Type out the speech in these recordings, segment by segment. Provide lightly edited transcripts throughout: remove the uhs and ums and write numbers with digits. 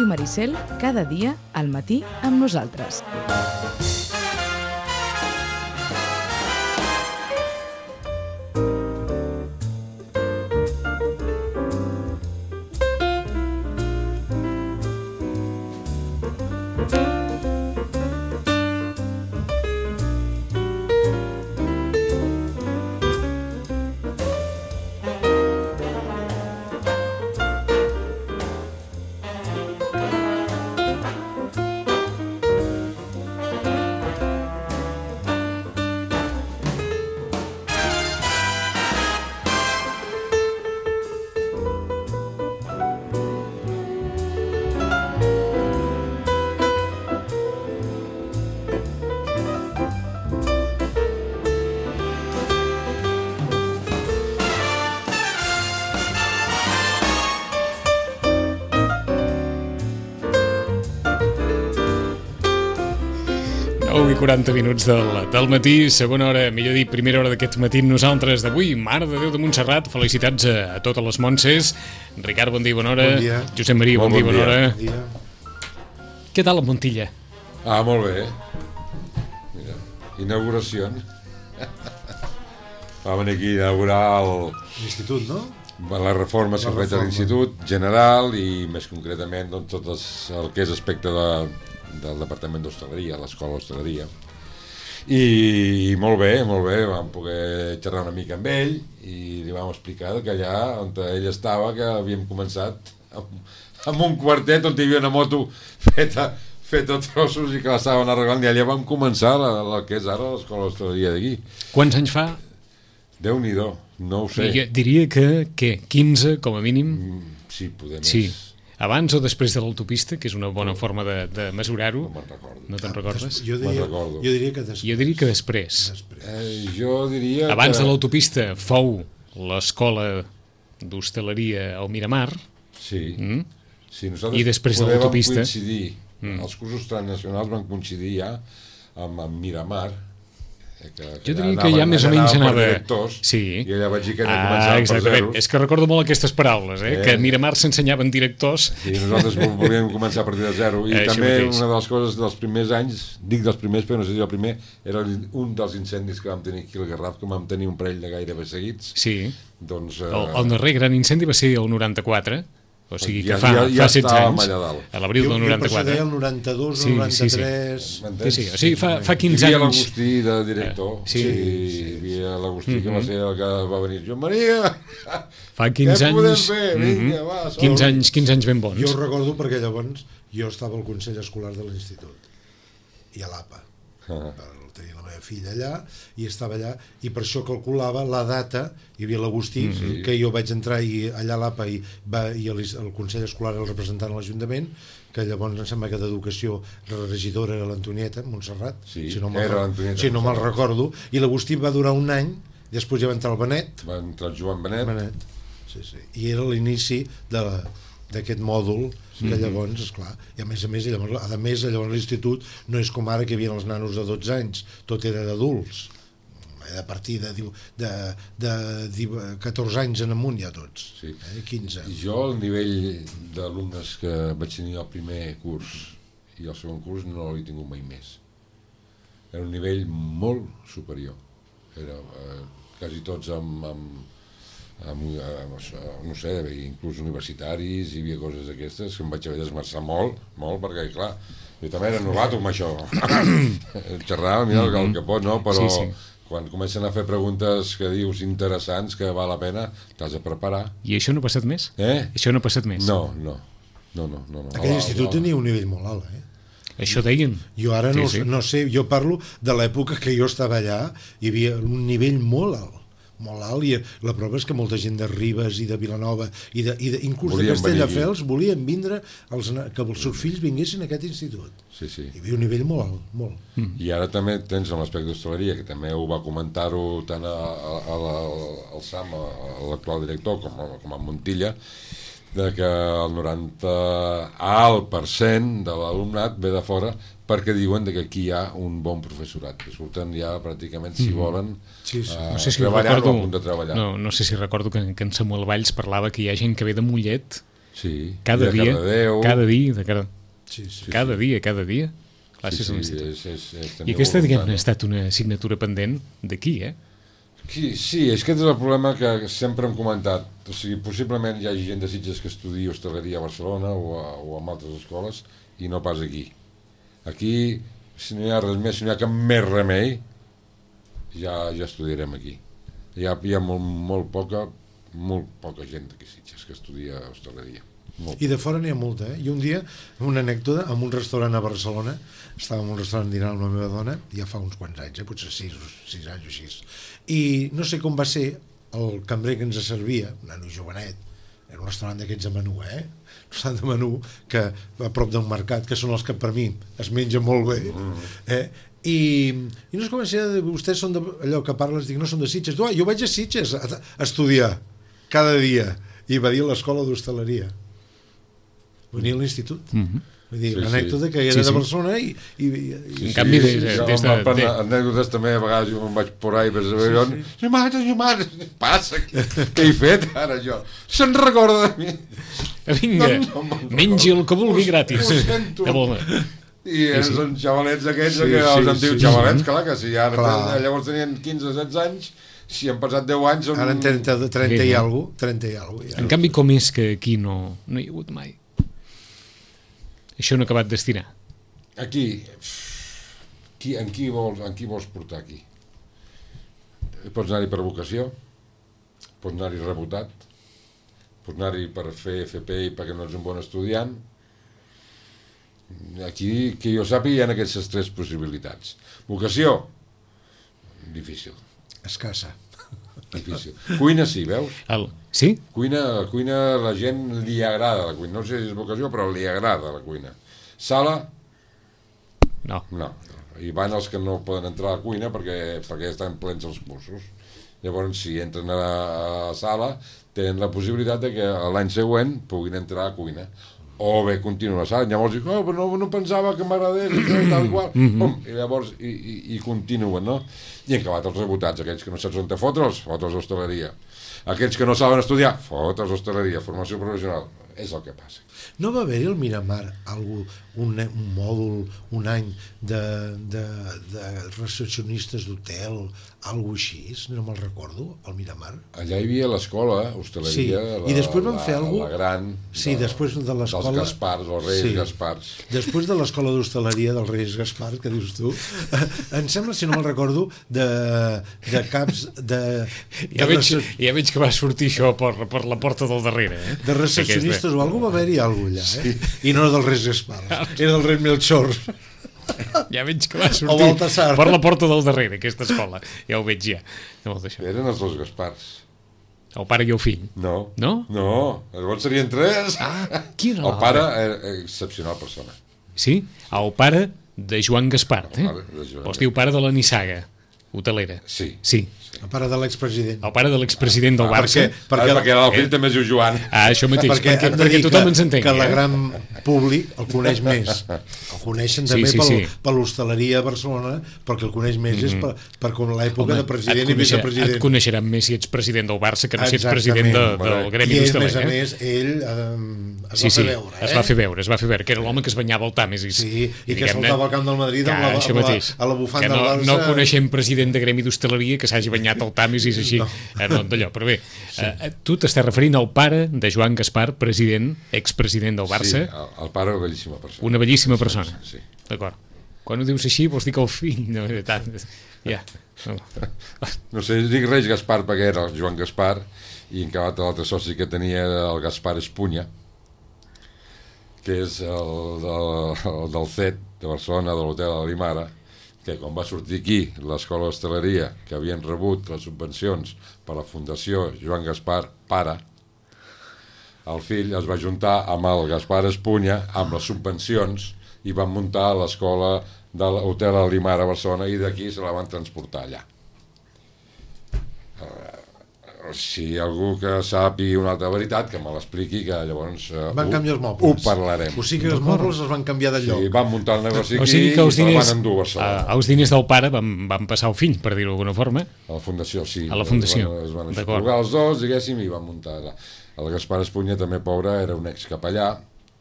Ràdio Maricel, cada dia al matí amb nosaltres. I 40 minuts del matí, segona hora, millor dit, primera hora d'aquest matí nosaltres d'avui. Mare de Déu de Montserrat, felicitats a totes les Montses. Ricard, bon dia, bona hora. Bon dia. Josep Maria, bon dia, bona hora. Bon dia. Què tal la Montilla? Molt bé. Mira, inauguracions. Va venir aquí a inaugurar L'institut, no? la reforma que s'ha fet a l'Institut General i més concretament doncs, tot el que és aspecte del Departament d'Hostaleria, l'Escola d'Hostaleria. I molt bé, vam poder xerrar una mica amb ell i li vam explicar que allà on ell estava, que havíem començat amb un quartet on hi havia una moto feta a trossos i que l'estaven arreglant, i allà vam començar el que és ara l'Escola d'Hostaleria d'aquí. Quants anys fa? Déu-n'hi-do, no ho sé. Diria que 15 com a mínim. Sí, poder més. Sí. Abans o després de l'autopista, que és una bona forma de mesurar-ho. No me'n recordo. No te'n recordes? Jo diria que després. Jo diria que després. Jo diria abans que... de l'autopista fou l'Escola d'Hostaleria al Miramar. Sí. Sí, I després de l'autopista. Vam coincidir, els cursos transnacionals van coincidir ja amb Miramar. Jo diria que ja més o menys anava... Sí. I allà vaig dir que començàvem per zero. És que recordo molt aquestes paraules, que a Miramar s'ensenyaven directors. Sí, nosaltres volíem començar a partir de zero. I també una de les coses dels primers anys, dic dels primers, però no sé si el primer, era un dels incendis que vam tenir aquí al Garraf, que vam tenir un parell de gairebé seguits. Sí. Doncs, el darrer gran incendi va ser el 94, o sigui que fa 16 anys, a l'abril del 94. Jo deia el 92, el 93... Sí, o sigui, fa 15 anys. Hi havia l'Agustí de director, hi havia l'Agustí que va ser el que va venir. Jo, Maria, fa 15 anys, 15 anys ben bons. Jo ho recordo perquè llavors jo estava al Consell Escolar de l'Institut i a l'APA. Tenia la meva filla allà i estava allà, i per això calculava la data. Hi havia l'Agustí, que jo vaig entrar i allà a l'APA i el Consell Escolar el representant a l'Ajuntament, que llavors em sembla que d'Educació la regidora era l'Antonieta Montserrat, si no me'l recordo, i l'Agustí va durar un any, després ja va entrar el Benet. Va entrar el Joan Benet. I era l'inici d'aquest mòdul que llavors, esclar, i a més llavors l'institut no és com ara que hi havia els nanos de 12 anys, tot era d'adults, a partir de 14 anys en amunt ja tots, 15. Jo el nivell d'alumnes que vaig tenir el primer curs i el segon curs no l'he tingut mai més. Era un nivell molt superior, era quasi tots no sé, inclús universitaris, hi havia coses aquestes que em vaig haver d'esmerçar molt, perquè clar, jo també era novato amb això. Xerrava, mira el que pot, no? Però quan comencen a fer preguntes que dius interessants, que val la pena, t'has de preparar. I això no ha passat més? Això no ha passat més? No. Aquell institut tenia un nivell molt alt, Això deien. Jo ara no sé, jo parlo de l'època que jo estava allà, hi havia un nivell molt alt, i la prova és que molta gent de Ribes i de Vilanova i inclús de Castelldefels volien vindre que els seus fills vinguessin a aquest institut. Hi havia un nivell molt alt, molt. I ara també tens en l'aspecte d'hostaleria, que també ho va comentar-ho tant al SAM, l'actual director, com a Montilla, que el 90% de l'alumnat ve de fora perquè diuen que aquí hi ha un bon professorat, que surten ja pràcticament, si volen, treballar o a punt de treballar. No sé si recordo que en Samuel Valls parlava que hi ha gent que ve de Mollet Sí, Cada de dia, Cardedeu. cada dia, de cara... Sí, sí. Cada dia, classes Sí, a sí, l'institut. tenir I aquesta, voluntat. diguem-ne, ha estat una assignatura pendent d'aquí, Sí, és que aquest és el problema que sempre hem comentat. O sigui, possiblement hi hagi gent de Sitges que estudiï hostaleria a Barcelona o en altres escoles i no pas aquí. Aquí, si no hi ha res més, si no hi ha cap més remei, ja estudiarem aquí. Hi ha molt poca gent d'aquí Sitges que estudia hostaleria. I de fora n'hi ha molta, I un dia, una anècdota, en un restaurant a Barcelona, estava en un restaurant dinant amb la meva dona, ja fa uns quants anys, potser 6 anys o així, i no sé com va ser el cambrer que ens servia, un nano jovenet, era un restaurant d'aquests de menú, un restaurant de menú que a prop d'un mercat, que són els que per mi es menja molt bé, I no sé com va ser, vostès són allò que parles, dic, no són de Sitges, jo vaig a Sitges a estudiar cada dia, i va dir a l'escola d'hostaleria, venia a l'institut. Vull dir, l'anècdota que era de Barcelona i En canvi, des de... Anècdotes també, a vegades jo me'n vaig por ahí, mare, passa, què he fet ara jo? Se'n recorda de mi? Vinga, mengi el que vulgui gratis. Ho sento. I són xavalets aquests, Sí, que els sí, antics sí. xavalets, clar que si ara Clar. llavors tenien 15-16 anys, si han passat 10 anys són... ara en 30 i alguna cosa. En canvi, com és que aquí no hi ha hagut mai? Això no ha acabat d'estirar. Aquí, en qui vols portar aquí? Pots anar-hi per vocació, pots anar-hi rebotat, pots anar-hi per fer FP i perquè no ets un bon estudiant. Aquí, que jo sàpiga, hi ha aquestes 3 possibilitats. Vocació, difícil. Escassa. Difícil. Cuina sí, veus? Sí? Cuina, la gent li agrada la cuina. No sé si és vocació, però li agrada la cuina. Sala, No. no. I van els que no poden entrar a la cuina perquè estan plens els cursos. Llavors, si entren a sala, tenen la possibilitat de que l'any següent puguin entrar a cuina. O bé continuen a sala. Llavors dic, però no pensava que m'agradés, tal i qual. I llavors i continuen, no? I han acabat els rebotats, aquells que no saps on te fotre'ls a hostaleria. Aquells que no saben estudiar, fotre'ls a hostaleria, formació professional. És el que passa. No va haver-hi al Miramar un mòdul, un any de recepcionistes d'hotel, alguna cosa així, no me'l recordo, al Miramar? Allà hi havia l'escola, hostaleria, i després van fer alguna la gran, després de l'escola... dels Gaspars, els Reis Gaspars. Després de l'escola d'hostaleria dels Reis Gaspars, que dius tu, em sembla, si no me'l recordo, de caps de... Ja veig que va sortir això per la porta del darrere. De recepcionistes o alguna va haver-hi alguna allà, I no era dels Reis Gaspars, era del rei Melchor. Ja veig que va sortir per la porta del darrere, aquesta escola. Ja ho veig ja. Eren els 2 Gaspars. El pare i el fill. No. No? No, llavors serien 3. Qui era el pare era excepcional persona. Sí? El pare de Joan Gaspar, Es diu pare de la Nissaga, hotelera. Sí. El pare de l'expresident. El pare de l'expresident del Barça. Perquè el fill també es diu Joan. Això mateix, perquè tothom ens entengui. Que la gran públic el coneix més. El coneixen també per l'hostaleria a Barcelona, perquè el coneix més és per com l'època de president i vicepresident. Et coneixeran més si ets president del Barça que no si ets president del gremi d'hostaleria. I a més, ell es va fer veure. Es va fer veure, que era l'home que es banyava al Tàmesis. Sí, i que saltava al camp del Madrid a la bufanda del Barça. No coneixem president de gremi d'hostaleria que s'hagi banyat al Tàmesis així, d'allò. Però bé, tu t'estàs referint al pare de Joan Gaspar, expresident del Barça. Sí, el pare una bellíssima persona. Una bellíssima persona. Sí. D'acord. Quan ho dius així vols dir que el fill... No, ja. No sé, dic Reis Gaspar perquè era el Joan Gaspar i en acabat l'altre soci que tenia el Gaspar Espunya, que és el del CET de Barcelona, de l'hotel de l'Imara, que quan va sortir aquí l'escola d'hostaleria, que havien rebut les subvencions per la Fundació Joan Gaspar Pare, el fill es va juntar amb el Gaspar Espunya amb les subvencions i van muntar l'escola de l'hotel de l'Imara a Barcelona i d'aquí se la van transportar allà. Si algú que sàpiga una altra veritat, que me l'expliqui, que llavors van canviar els mobles. Ho parlarem. O sigui que els mobles es van canviar de lloc. Sí, van muntar el negoci aquí i se'l van endur a Barcelona. Els diners del pare van passar al fill, per dir-ho d'alguna forma. A la Fundació, sí. A la Fundació. Es van expurgar els dos, diguéssim, i van muntar allà. El Gaspar Espunya, també pobre, era un excapellà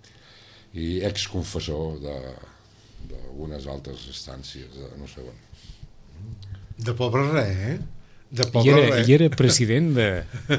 i exconfessor d'unes altres estàncies, no sé on. De pobre res, De I pobre res. era president de...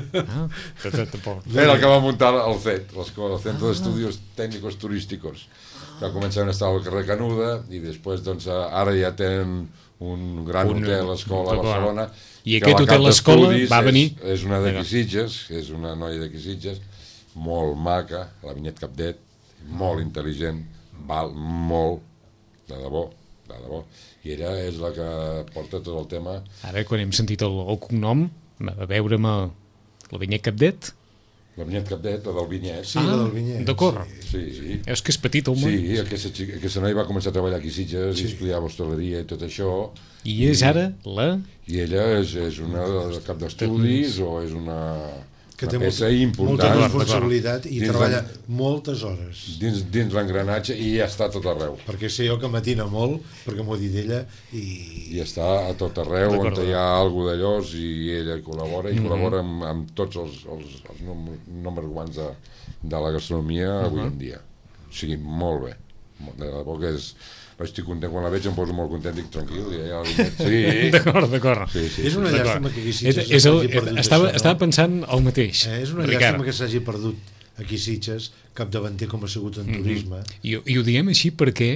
de pobre. Era el que va muntar el CET, l'escola, el Centre d'Estudios Tècnicos Turísticos. Va començar a estar al carrer Canuda i després, doncs, ara ja tenen un gran hotel, escola a Barcelona. I aquest hotel escola va venir... És una de Quisitges, és una noia de Quisitges, molt maca, la Vinyet Capdet, molt intel·ligent, val molt, de debò. I ella és la que porta tot el tema. Ara, quan hem sentit el cognom, a veure amb la Vinyet Capdet. La Vinyet Capdet, la del Vinyet. Sí, la del Vinyet. D'acord. Sí. És que és petit, home. Sí, aquesta noia va començar a treballar aquí a Sitges, i estudiava hostaleria i tot això. I és ara la... I ella és una cap d'estudis o és una que té peça molta important. responsabilitat i treballa moltes hores. Dins l'engranatge i ja està a tot arreu. Perquè sé jo que matina molt, perquè m'ho ha dit ella, I està a tot arreu, on hi ha alguna d'allòs i ella col·labora, i col·labora amb tots els números guants de la gastronomia avui en dia. O sigui, molt bé. De debò que és... Estic content quan la veig, em poso molt content, dic tranquil. Sí. D'acord. Sí. és una llàstima que aquí Sitges s'hagi perdut estava pensant el mateix, és una llàstima que s'hagi perdut aquí Sitges, capdavanter com ha sigut en turisme. I ho diem així perquè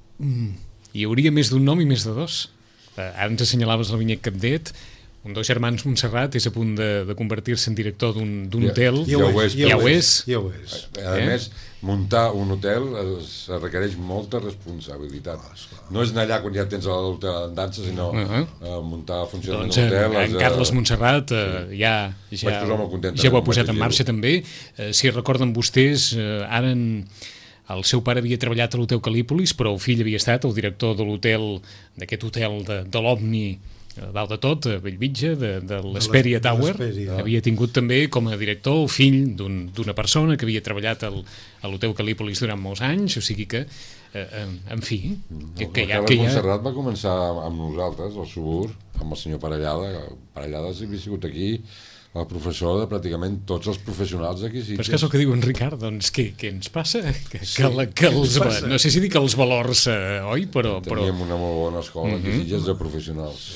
hi hauria més d'un nom i més de dos. Ara ens assenyalaves la Vinyet Capdet, un dels germans Montserrat és a punt de convertir-se en director d'un hotel. Ja ho és. A més, muntar un hotel es requereix molta responsabilitat. No és anar allà quan ja tens l'hotel en dansa, sinó muntar funcionament un hotel. En Carles Montserrat ja ho ha posat en marxa també. Si recorden vostès, ara el seu pare havia treballat a l'Hotel Calípolis, però el fill havia estat el director de l'hotel, d'aquest hotel de l'Omni, dalt de tot, a Bellvitge, de l'Hesperia Tower. Havia tingut també com a director el fill d'una persona que havia treballat a l'Hotel Calípolis durant molts anys, o sigui que, en fi... Carles Montserrat va començar amb nosaltres, al Subur, amb el senyor Parellada. Parellada havia sigut aquí el professor de pràcticament tots els professionals d'aquí. Però és que és el que diu en Ricard, doncs què ens passa? No sé si dic els valors, oi? Teníem una molt bona escola aquí a Sitges de professionals.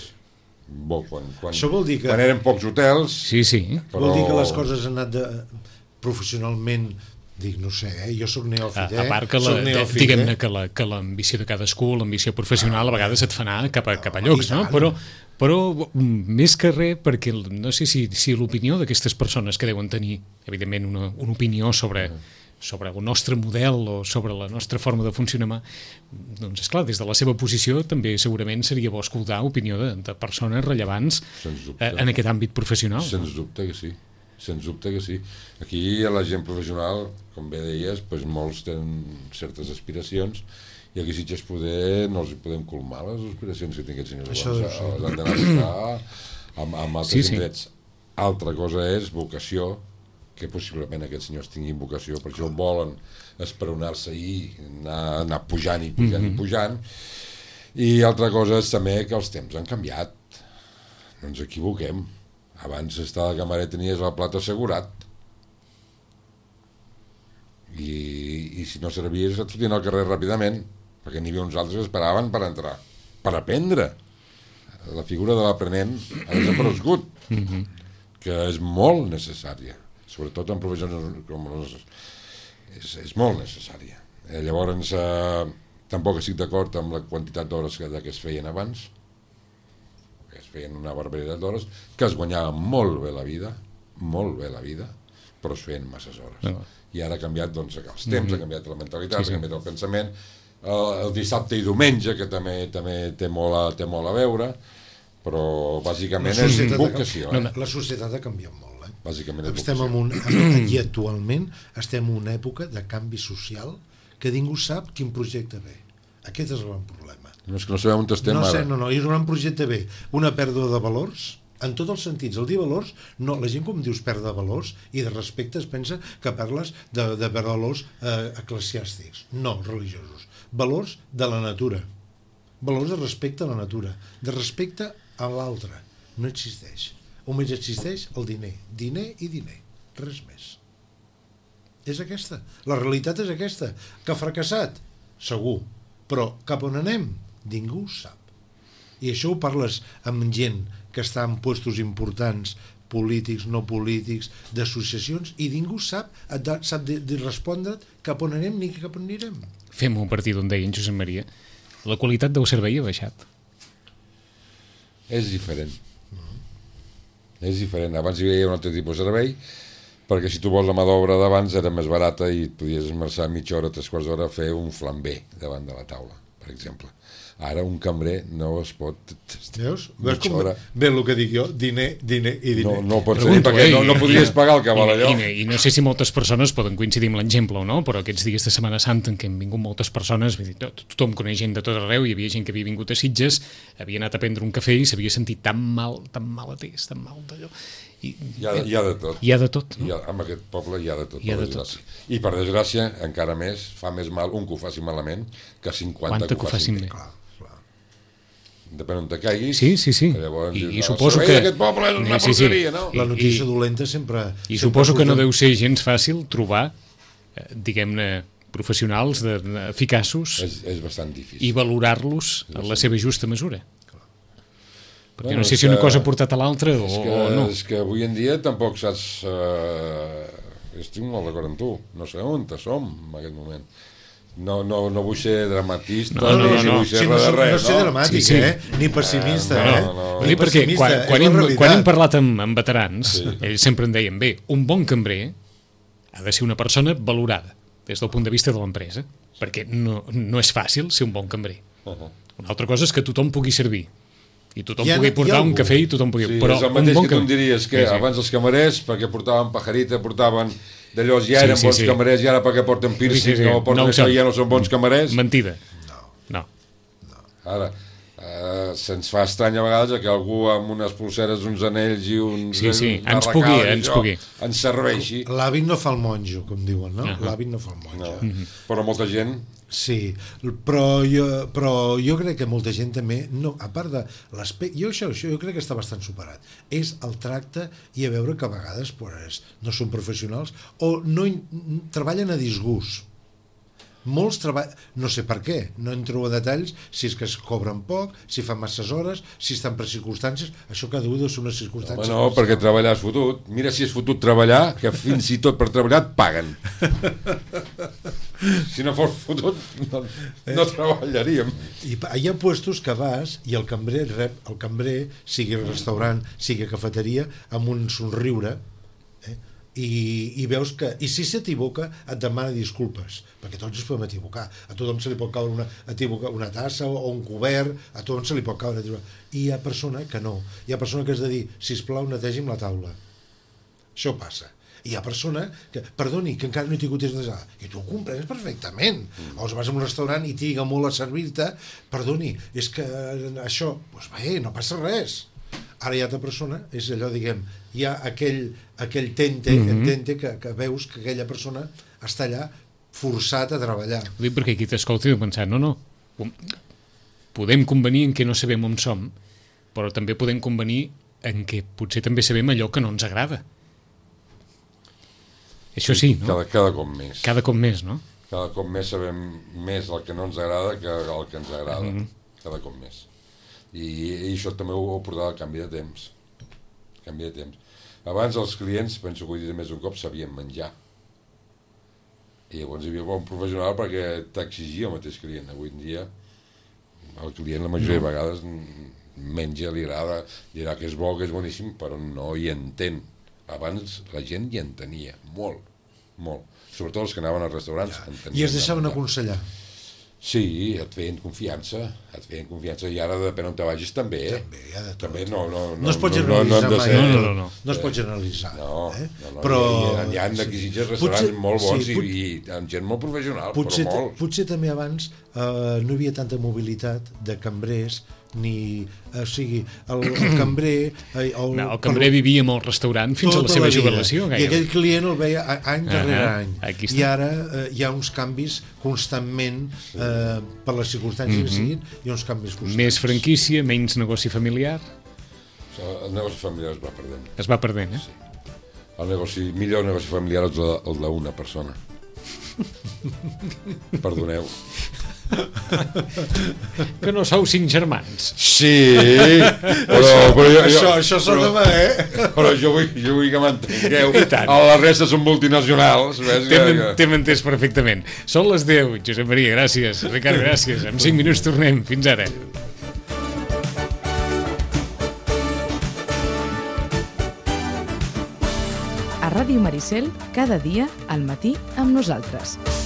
Això vol dir que... Quan eren pocs hotels... Sí. Vol dir que les coses han anat professionalment... Dic, no sé, jo sóc neòfit, A part que diguem-ne que l'ambició de cadascú, l'ambició professional, a vegades et fa anar cap a llocs, no? Però més que res, perquè no sé si l'opinió d'aquestes persones que deuen tenir, evidentment, una opinió sobre el nostre model o sobre la nostra forma de funcionar, doncs, esclar, des de la seva posició també segurament seria bo escoltar opinió de persones rellevants en aquest àmbit professional. Sens dubte que sí. Sens dubte que sí. Aquí a la gent professional, com bé deies, doncs molts tenen certes aspiracions i aquí Sitges poder no els podem colmar les aspiracions que tinguin senyors. Han d'anar a buscar amb altres indrets. Altra cosa és vocació, que possiblement aquests senyors tinguin vocació, per això volen esperonar-se i anar pujant i pujant. I altra cosa és també que els temps han canviat. No ens equivoquem. Abans estar de camarer tenies el plat assegurat i si no servies et fotien al carrer ràpidament perquè n'hi havia uns altres que esperaven per entrar, per aprendre. La figura de l'aprenent ha desaparegut, que és molt necessària, sobretot en professions com les... és molt necessària. Llavors tampoc estic d'acord amb la quantitat d'hores que es feien abans, feien una barbaritat d'hores, que es guanyava molt bé la vida, però es feien masses hores. I ara ha canviat els temps, ha canviat la mentalitat, ha canviat el pensament, el dissabte i diumenge, que també té molt a veure, però bàsicament és vocació. La societat ha canviat molt. Bàsicament és vocació. I actualment estem en una època de canvi social que ningú sap quin projecte ve. Aquest és el gran problema. No és que no sabem on estem ara. No, és un gran projecte bé. Una pèrdua de valors, en tots els sentits. El dir valors, no, la gent com dius pèrdua de valors i de respecte es pensa que parles de pèrdua de valors eclesiàstics. No, religiosos. Valors de la natura. Valors de respecte a la natura. De respecte a l'altre. No existeix. Només existeix el diner. Diner i diner. Res més. és aquesta. La realitat és aquesta. Que ha fracassat? Segur. Però cap on anem? Ningú sap. I això ho parles amb gent que està en puestos importants, polítics, no polítics, d'associacions, i ningú sap de respondre't cap on anem ni cap on anirem. Fem un partit on deia en Josep Maria, la qualitat del servei ha baixat. És diferent. És diferent. Abans hi havia un altre tipus de servei, perquè si tu vols la mà d'obra d'abans era més barata i et podies esmerçar mitja hora, 3/4 d'hora a fer un flambé davant de la taula, per exemple. Ara un cambrer no es pot... Veus com ve el que dic jo? Diner i diner. No pot ser, perquè no podries pagar el que val allò. I no sé si moltes persones poden coincidir amb l'exemple o no, però aquests dies de Setmana Santa en què han vingut moltes persones, tothom coneix gent de tot arreu, hi havia gent que havia vingut a Sitges, havia anat a prendre un cafè i s'havia sentit tan mal atès, tan mal d'allò. Hi ha de tot. Hi ha de tot, no? En aquest poble hi ha de tot, per desgràcia. I per desgràcia, encara més, fa més mal un que ho faci malament que 50 que ho facin bé. Depèn on te caiguis. Sí. Llavors, I suposo que... aquest poble és una porqueria, no? La notícia dolenta sempre... I suposo que no deu ser gens fàcil trobar, diguem-ne, professionals eficaços... És bastant difícil. I valorar-los en la seva justa mesura. Perquè no sé si una cosa ha portat a l'altra o no. És que avui en dia tampoc saps... Estic molt d'acord amb tu. No sé on som en aquest moment. No vull ser dramatista, no. Vull ser res de res. No ser dramàtic, ni pessimista. Ni perquè quan hem parlat amb veterans, ells sempre en deien, bé, un bon cambrer ha de ser una persona valorada des del punt de vista de l'empresa, perquè no és fàcil ser un bon cambrer. Una altra cosa és que tothom pugui servir i tothom pugui portar un cafè i tothom pugui... Però és el mateix que tu em diries que abans els camarers, perquè portaven pajarita, portaven d'allò, ja eren bons camarers, i ara perquè porten piercing o porten això ja no són bons camarers. Mentida. No. Ara, se'ns fa estrany a vegades que algú amb unes pulseres, uns anells i uns... ens pugui. Ens serveixi. L'hàbit no fa el monjo, com diuen, no? L'hàbit no fa el monjo. Però molta gent... Sí, però jo crec que molta gent també, no, a part de l'aspecte, jo crec que està bastant superat, és el tracte i a veure que a vegades pues, no són professionals o no treballen a disgust. Molts treballen, no sé per què, no entro a detalls, si és que es cobren poc, si fan masses hores, si estan per circumstàncies, això cada un deu ser unes circumstàncies. No, perquè treballar és fotut. Mira si és fotut treballar, que fins i tot per treballar et paguen. Si no fos fotut, no treballaríem. I hi ha puestos que vas i el cambrer rep, sigui restaurant, sigui cafeteria, amb un somriure, i veus que, i si s'equivoca et demana disculpes, perquè tots ens podem equivocar, a tothom se li pot caure una tassa o un cobert, a tothom se li pot caure, i hi ha persona que no, hi ha persona que has de dir, sisplau netegi'm la taula, això passa, i hi ha persona que, perdoni, que encara no he tingut temps de desar, i tu ho comprens perfectament, o vas a un restaurant i triga molt a servir-te, perdoni, és que això, doncs bé, no passa res. Ara hi ha altra persona, és allò, diguem, hi ha aquell tente que veus que aquella persona està allà forçat a treballar. Ho dic perquè aquí t'escolti i pensar, no, podem convenir en què no sabem on som, però també podem convenir en què potser també sabem allò que no ens agrada. Això sí, no? Cada cop més. Cada cop més, no? Cada cop més sabem més el que no ens agrada que el que ens agrada. Cada cop més. I això també ho portava al canvi de temps. Abans els clients, penso que ho he dit més d'un cop, sabien menjar. I llavors hi havia bon professional perquè t'exigia el mateix client. Avui en dia el client la majoria de vegades menja, li agrada, dirà que és bo, que és boníssim, però no hi entén. Abans la gent hi entenia, molt. Sobretot els que anaven als restaurants. I es deixaven aconsellar. Sí, et feien confiança, i ara depèn on te vagis també. També no es pot generalitzar mai. No es pot generalitzar. Però hi ha aquí Sitges restaurants molt bons i amb gent molt professional, però molt. Potser també abans no hi havia tanta mobilitat de cambrers, o sigui, el cambrer... El cambrer vivia en el restaurant fins a la seva jubilació. I aquell client el veia any darrere any. I ara hi ha uns canvis constantment, per les circumstàncies que siguin, hi ha uns canvis constants. Més franquícia, menys negoci familiar. El negoci familiar es va perdent. Es va perdent, Sí. millor negoci familiar és el d'una persona. Perdoneu. Que no sou 5 germans. Sí, però això sona bé, Però jo vull que m'entengueu. La resta són multinacionals. T'hem entès perfectament. Són les 10, Josep Maria, gràcies. Ricard, gràcies. En 5 minuts tornem. Fins ara. A Ràdio Maricel, cada dia al matí amb nosaltres.